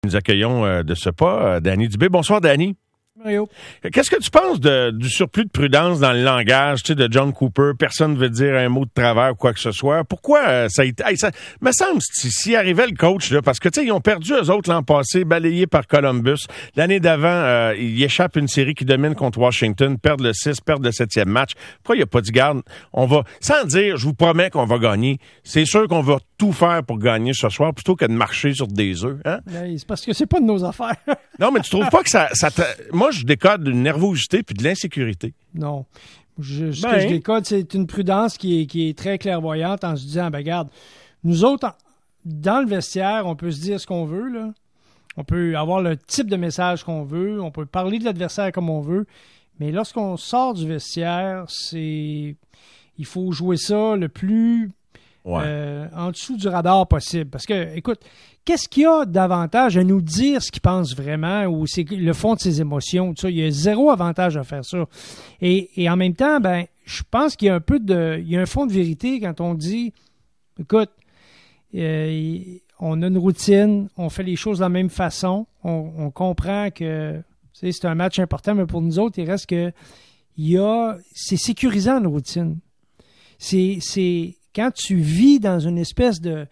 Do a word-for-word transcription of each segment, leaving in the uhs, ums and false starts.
Nous accueillons euh, de ce pas euh, Danny Dubé. Bonsoir, Danny. Mario. Qu'est-ce que tu penses de, du surplus de prudence dans le langage, tu sais, de John Cooper? Personne ne veut dire un mot de travers ou quoi que ce soit. Pourquoi euh, ça a été... Hey, ça me semble, si, si arrivait le coach, là, parce que, tu sais, ils ont perdu eux autres l'an passé, balayés par Columbus. L'année d'avant, euh, ils échappent une série qui domine contre Washington, perdent le six, perdent le septième match. Pourquoi il n'y a pas de garde? On va, sans dire, je vous promets qu'on va gagner. C'est sûr qu'on va tout faire pour gagner ce soir, plutôt que de marcher sur des œufs, hein? Ben, c'est parce que c'est pas de nos affaires. Non, mais tu trouves pas que ça... ça te... Moi, je décode d'une nervosité puis de l'insécurité. Non. Je, ce ben. que je décode, c'est une prudence qui est, qui est très clairvoyante en se disant, ben regarde, nous autres, dans le vestiaire, on peut se dire ce qu'on veut, là. On peut avoir le type de message qu'on veut, on peut parler de l'adversaire comme on veut, mais lorsqu'on sort du vestiaire, c'est... Il faut jouer ça le plus... Ouais. Euh, en dessous du radar possible. Parce que, écoute, qu'est-ce qu'il y a d'avantage à nous dire ce qu'il pense vraiment ou c'est le fond de ses émotions? Tout ça? Il y a zéro avantage à faire ça. Et, et en même temps, ben, je pense qu'il y a un peu de. Il y a un fond de vérité quand on dit écoute, euh, on a une routine, on fait les choses de la même façon, on, on comprend que tu sais, c'est un match important, mais pour nous autres, il reste que il y a. C'est sécurisant une routine. C'est. c'est Quand tu vis dans une espèce de,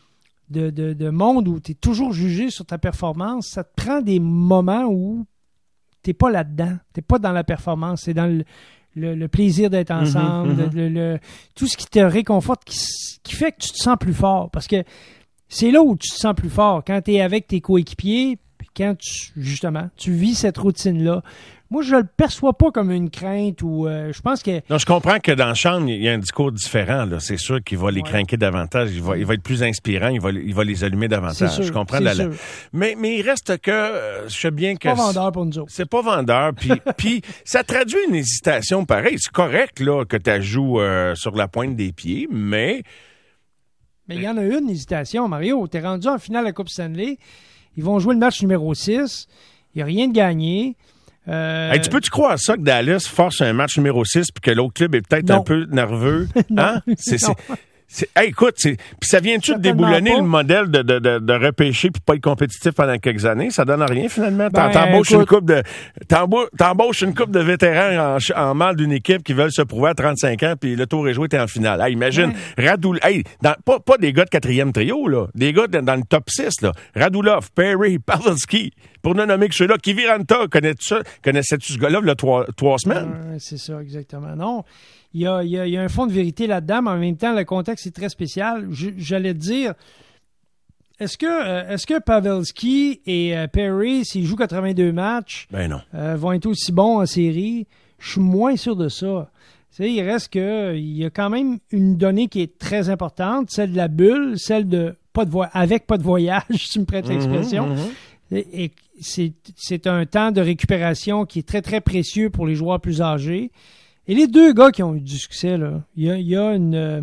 de, de, de monde où tu es toujours jugé sur ta performance, ça te prend des moments où tu n'es pas là-dedans. Tu n'es pas dans la performance. C'est dans le, le, le plaisir d'être ensemble, mm-hmm, mm-hmm. Le, le, tout ce qui te réconforte, qui, qui fait que tu te sens plus fort. Parce que c'est là où tu te sens plus fort. Quand tu es avec tes coéquipiers, puis quand tu, justement, tu vis cette routine-là. Moi, je le perçois pas comme une crainte ou euh, je pense que... Non, je comprends que dans la chambre, il y a un discours différent. Là. C'est sûr qu'il va les ouais. craquer davantage. Il va, il va être plus inspirant. Il va, il va les allumer davantage. Sûr, je comprends. La, la... Mais, mais il reste que... Euh, je sais bien que... C'est pas vendeur pour nous autres. C'est pas vendeur. Puis, puis ça traduit une hésitation pareil. C'est correct là que tu joues euh, sur la pointe des pieds, mais... Mais il y en a une hésitation, Mario. T'es rendu en finale de la Coupe Stanley. Ils vont jouer le match numéro six. Il n'y a rien de gagné. Euh... Hey, tu peux-tu croire ça que Dallas force un match numéro six puis que l'autre club est peut-être non. un peu nerveux? non. Hein? C'est, c'est, c'est... Hey, écoute, c'est... Puis ça vient-tu de déboulonner le modèle de, de, de, de repêcher puis pas être compétitif pendant quelques années? Ça donne rien, finalement. Ben, T'embauches écoute... une couple de... T'embauches une couple de vétérans en, en mal d'une équipe qui veulent se prouver à trente-cinq ans puis le tour est joué, t'es en finale. Hey, imagine, ouais. Radulov... Hey, dans... pas, pas des gars de quatrième trio, là. Des gars dans le top six, là. Radulov, Perry, Pavelski... Pour ne nommer que ceux-là, Kiviranta, connais-tu ça? Connaissais-tu ce gars-là, il y a trois, trois semaines? Euh, c'est ça, exactement. Non, il y a, il y a, il y a un fond de vérité là-dedans, mais en même temps, le contexte est très spécial. Je, j'allais te dire, est-ce que, euh, est-ce que Pavelski et euh, Perry, s'ils jouent quatre-vingt-deux matchs, ben non. Euh, vont être aussi bons en série? Je suis moins sûr de ça. Tu sais, il reste que il y a quand même une donnée qui est très importante, celle de la bulle, celle de pas de vo- avec pas de voyage, si tu me prêtes l'expression. Mm-hmm, mm-hmm. Et, et c'est, c'est un temps de récupération qui est très, très précieux pour les joueurs plus âgés. Et les deux gars qui ont eu du succès, là, il y a, il y a une... Euh,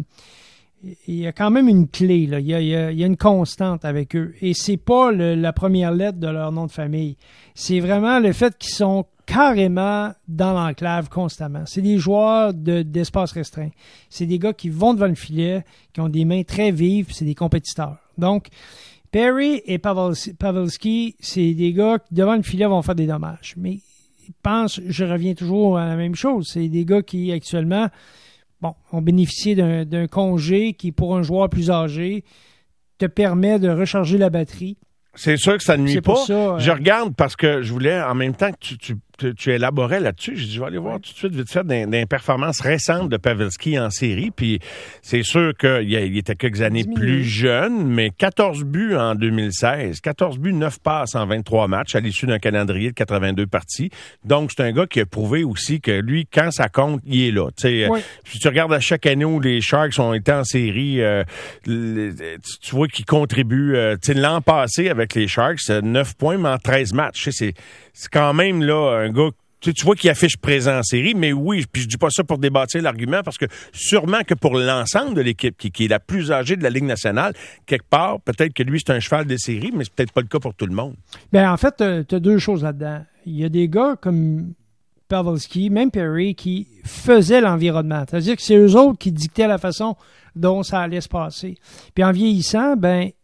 il y a quand même une clé, là. Il y a, il y a, il y a une constante avec eux. Et c'est pas le, la première lettre de leur nom de famille. C'est vraiment le fait qu'ils sont carrément dans l'enclave constamment. C'est des joueurs de, d'espace restreint. C'est des gars qui vont devant le filet, qui ont des mains très vives, puis c'est des compétiteurs. Donc, Perry et Pavelski, c'est des gars qui, devant le filet, vont faire des dommages. Mais je pense, je reviens toujours à la même chose. C'est des gars qui, actuellement, bon, ont bénéficié d'un, d'un congé qui, pour un joueur plus âgé, te permet de recharger la batterie. C'est sûr que ça ne nuit c'est pas. Ça, euh... Je regarde parce que je voulais, en même temps que tu, tu, tu, tu élaborais là-dessus, j'ai dit, je vais aller voir tout de suite, vite fait, des, des performances récentes de Pavelski en série. Puis c'est sûr qu'il il était quelques années plus jeune, mais quatorze buts en deux mille seize, quatorze buts, neuf passes en vingt-trois matchs à l'issue d'un calendrier de quatre-vingt-deux parties. Donc, c'est un gars qui a prouvé aussi que lui, quand ça compte, il est là. Tu oui. Si tu regardes à chaque année où les Sharks ont été en série, euh, tu, tu vois qu'ils contribuent. Euh, l'an passé, avec les Sharks, c'est neuf points, mais en treize matchs. C'est, c'est quand même là un gars, tu, tu vois qu'il affiche présent en série, mais oui, puis je dis pas ça pour débattre l'argument, parce que sûrement que pour l'ensemble de l'équipe, qui, qui est la plus âgée de la Ligue nationale, quelque part, peut-être que lui, c'est un cheval de série, mais c'est peut-être pas le cas pour tout le monde. Bien, en fait, tu as deux choses là-dedans. Il y a des gars comme Pavelski, même Perry, qui faisaient l'environnement. C'est-à-dire que c'est eux autres qui dictaient la façon dont ça allait se passer. Puis en vieillissant, ben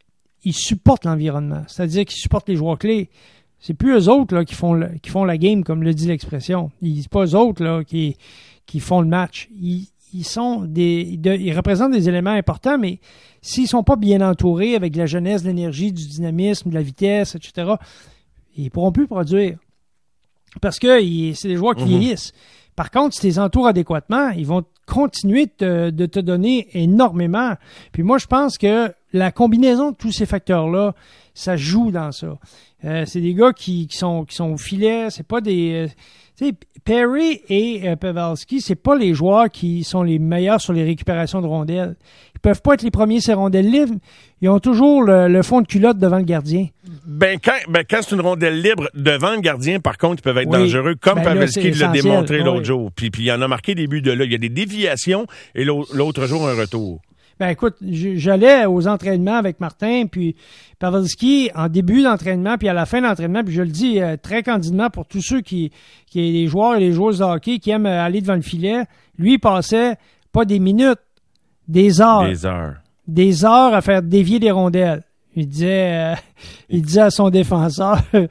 ils supportent l'environnement. C'est-à-dire qu'ils supportent les joueurs clés. C'est plus eux autres là, qui, font le, qui font la game, comme le dit l'expression. C'est pas eux autres là, qui, qui font le match. Ils, ils sont des. De, ils représentent des éléments importants, mais s'ils sont pas bien entourés avec de la jeunesse, de l'énergie, du dynamisme, de la vitesse, et cetera, ils pourront plus produire. Parce que ils, c'est des joueurs qui mm-hmm. vieillissent. Par contre, si tu les entoures adéquatement, ils vont continuer de te, de te donner énormément. Puis moi, je pense que la combinaison de tous ces facteurs-là, ça joue dans ça. Euh, c'est des gars qui, qui sont qui sont au filet, c'est pas des... Euh, tu sais, Perry et euh, Pavelski, c'est pas les joueurs qui sont les meilleurs sur les récupérations de rondelles. Ils peuvent pas être les premiers sur les rondelles libres. Ils ont toujours le, le fond de culotte devant le gardien. Ben quand, ben quand c'est une rondelle libre devant le gardien, par contre, ils peuvent être oui. dangereux, comme ben Pavelski l'a démontré oui. l'autre jour. Puis, puis il en a marqué des buts de là. Il y a des déviations et l'autre jour, un retour. Ben écoute, j'allais aux entraînements avec Martin, puis Pavelski, en début d'entraînement, puis à la fin d'entraînement, puis je le dis euh, très candidement pour tous ceux qui, qui les joueurs et les joueuses de hockey qui aiment aller devant le filet, lui, il passait pas des minutes, des heures. Des heures. Des heures à faire dévier des rondelles. Il disait, euh, il disait à son défenseur, euh,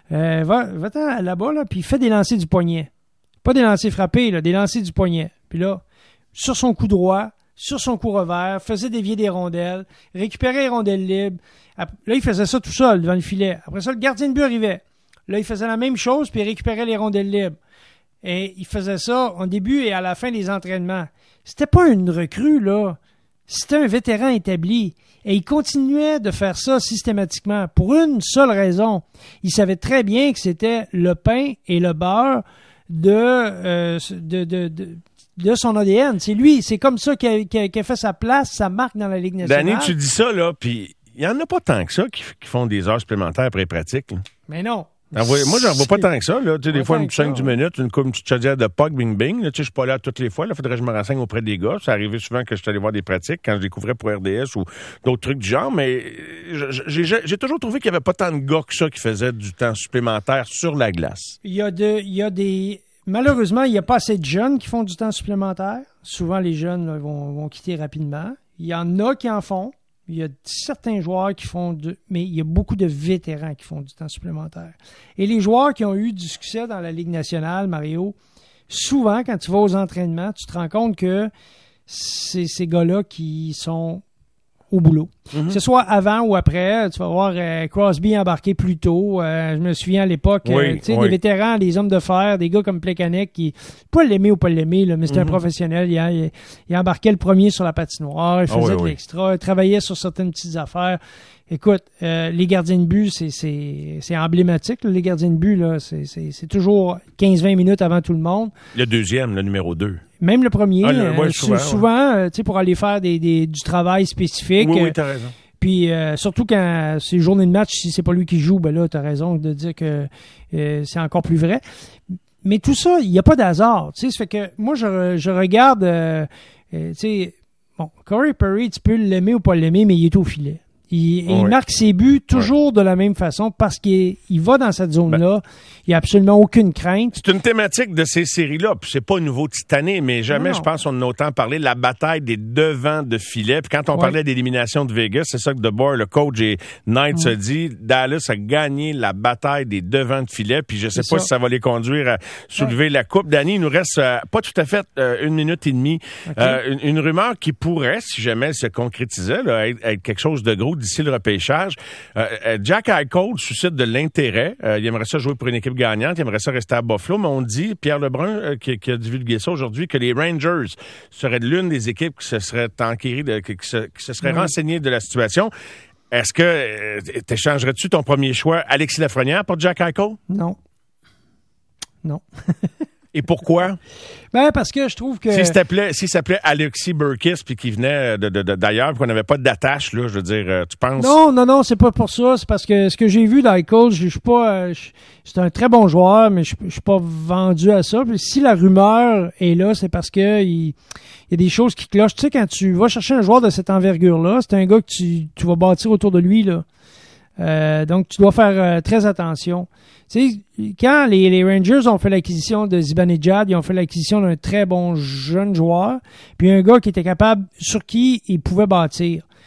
va, va-t'en là-bas, là, puis fais des lancers du poignet. Pas des lancers frappés, là, des lancers du poignet. Puis là, sur son coup droit, sur son coup revers, faisait dévier des rondelles, récupérait les rondelles libres. Là, il faisait ça tout seul devant le filet. Après ça, le gardien de but arrivait. Là, il faisait la même chose, puis il récupérait les rondelles libres. Et il faisait ça au début et à la fin des entraînements. C'était pas une recrue, là. C'était un vétéran établi. Et il continuait de faire ça systématiquement pour une seule raison. Il savait très bien que c'était le pain et le beurre de... Euh, de, de, de de son A D N. C'est lui, c'est comme ça qu'il a, qu'il a, qu'il a fait sa place, sa marque dans la Ligue nationale. Danny, tu dis ça, là, puis il n'y en a pas tant que ça qui, qui font des heures supplémentaires après pratique. Là. Mais non. Moi, j'en vois pas tant que ça. Là. Tu sais, des fois, une cinq dix minutes, une, une petite chaudière de puck, bing, bing. Là, tu sais, je suis pas là toutes les fois. Il faudrait que je me renseigne auprès des gars. Ça arrivait souvent que je suis allé voir des pratiques quand je découvrais pour R D S ou d'autres trucs du genre. Mais j'ai, j'ai toujours trouvé qu'il n'y avait pas tant de gars que ça qui faisaient du temps supplémentaire sur la glace. Il y a, de, il y a des... Malheureusement, il n'y a pas assez de jeunes qui font du temps supplémentaire. Souvent, les jeunes là, vont, vont quitter rapidement. Il y en a qui en font. Il y a certains joueurs qui font du... Mais il y a beaucoup de vétérans qui font du temps supplémentaire. Et les joueurs qui ont eu du succès dans la Ligue nationale, Mario, souvent, quand tu vas aux entraînements, tu te rends compte que c'est ces gars-là qui sont au boulot. Mm-hmm. Que ce soit avant ou après, tu vas voir euh, Crosby embarqué plus tôt. Euh, je me souviens à l'époque, oui, euh, tu sais, oui. des vétérans, des hommes de fer, des gars comme Plekanec qui, pas l'aimer ou pas l'aimer, là, mais c'était mm-hmm. un professionnel. Il, il, il embarquait le premier sur la patinoire, il faisait oh, oui, de oui. l'extra, il travaillait sur certaines petites affaires. Écoute, euh, les gardiens de but, c'est, c'est, c'est emblématique. Là, les gardiens de but, là, c'est, c'est, c'est toujours quinze vingt minutes avant tout le monde. Le deuxième, le numéro deux. Même le premier, ah, le, ouais, euh, souvent, souvent ouais. euh, tu sais, pour aller faire des, des, du travail spécifique. Oui, oui, t'as raison. Puis euh, surtout quand c'est journée de match, si c'est pas lui qui joue, ben là, t'as raison de dire que euh, c'est encore plus vrai. Mais tout ça, il n'y a pas d'hasard. Tu sais, ça fait que moi, je, je regarde, euh, euh, tu sais, bon, Corey Perry, tu peux l'aimer ou pas l'aimer, mais il est au filet. Il, oh, il oui. marque ses buts toujours oui. de la même façon parce qu'il il va dans cette zone-là. Ben, il n'y a absolument aucune crainte. C'est une thématique de ces séries-là. Puis c'est pas nouveau cette année, mais jamais, non. je pense, on a autant parlé de la bataille des devants de filet. Puis quand on oui. parlait d'élimination de Vegas, c'est ça que DeBoer, le coach, et Knight oui. se dit, Dallas a gagné la bataille des devants de filet. Puis je sais c'est pas ça. si ça va les conduire à soulever oui. la coupe. Danny, il nous reste euh, pas tout à fait euh, une minute et demie. Okay. Euh, une, une rumeur qui pourrait, si jamais elle se concrétisait, là, être, être quelque chose de gros d'ici le repêchage. Euh, Jack Eichel suscite de l'intérêt. Euh, il aimerait ça jouer pour une équipe gagnante. Il aimerait ça rester à Buffalo. Mais on dit, Pierre Lebrun, euh, qui, qui a divulgué ça aujourd'hui, que les Rangers seraient l'une des équipes qui se seraient enquéries, de, qui, qui, se, qui se seraient oui. renseignées de la situation. Est-ce que euh, t'échangerais-tu ton premier choix, Alexis Lafrenière, pour Jack Eichel? Non. Non. Et pourquoi? Ben, parce que je trouve que... S'il s'appelait, s'il s'appelait Alexis Burkis puis qu'il venait de, de, de, d'ailleurs puis qu'on n'avait pas d'attache, là, je veux dire, tu penses... Non, non, non, c'est pas pour ça. C'est parce que ce que j'ai vu d'Eichel, je suis pas... Je, c'est un très bon joueur, mais je, je suis pas vendu à ça. Puis si la rumeur est là, c'est parce que il, il y a des choses qui clochent. Tu sais, quand tu vas chercher un joueur de cette envergure-là, c'est un gars que tu, tu vas bâtir autour de lui, là. Euh, donc, tu dois faire euh, très attention. Tu sais, quand les, les Rangers ont fait l'acquisition de Zibanejad, ils ont fait l'acquisition d'un très bon jeune joueur, puis un gars qui était capable, sur qui ils pouvaient bâtir.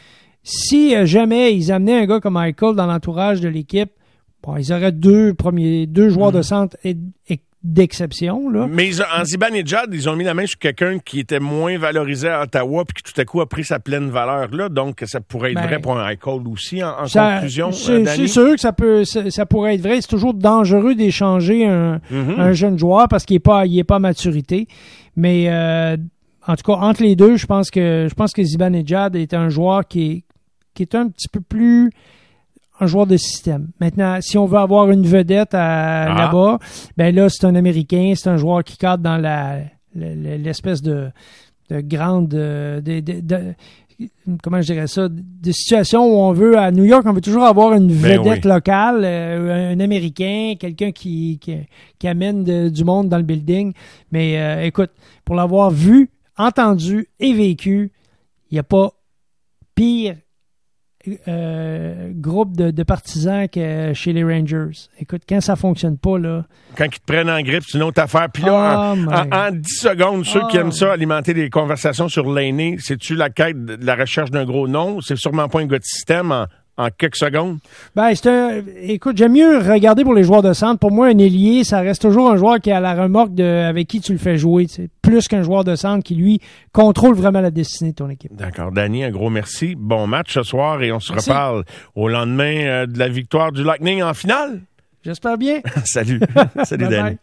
si euh, jamais ils amenaient un gars comme Michael dans l'entourage de l'équipe, bon, ils auraient deux premiers, deux joueurs mmh. de centre et, et d'exception, là. Mais ils ont, en Zibanejad, ils ont mis la main sur quelqu'un qui était moins valorisé à Ottawa puis qui tout à coup a pris sa pleine valeur là, donc ça pourrait être ben, vrai pour un Eichel aussi, en, en ça, conclusion, c'est, c'est sûr que ça peut ça, ça pourrait être vrai. C'est toujours dangereux d'échanger un, mm-hmm. un jeune joueur parce qu'il n'est pas, il est pas à maturité. Mais euh, en tout cas, entre les deux, je pense que je pense que Zibanejad est un joueur qui est, qui est un petit peu plus un joueur de système. Maintenant, si on veut avoir une vedette à, ah. là-bas, ben là, c'est un Américain, c'est un joueur qui cadre dans la, la l'espèce de, de grande... De, de, de, de, comment je dirais ça? De situation où on veut, à New York, on veut toujours avoir une vedette ben oui. locale, euh, un Américain, quelqu'un qui, qui, qui amène de, du monde dans le building. Mais euh, écoute, pour l'avoir vu, entendu et vécu, il n'y a pas pire Euh, groupe de, de partisans que chez les Rangers. Écoute, quand ça fonctionne pas, là... Quand ils te prennent en grippe, c'est une autre affaire. Puis là, oh en, en, en dix secondes, ceux oh. qui aiment ça, alimenter des conversations sur l'aîné, c'est-tu la quête de la recherche d'un gros nom? C'est sûrement pas un gars de système en, en quelques secondes? Ben, c'est un... Écoute, j'aime mieux regarder pour les joueurs de centre. Pour moi, un ailier, ça reste toujours un joueur qui est à la remorque de avec qui tu le fais jouer. T'sais. Plus qu'un joueur de centre qui, lui, contrôle vraiment la destinée de ton équipe. D'accord. Danny, un gros merci. Bon match ce soir et on se merci. reparle au lendemain euh, de la victoire du Lightning en finale. J'espère bien. Salut. Salut, Danny.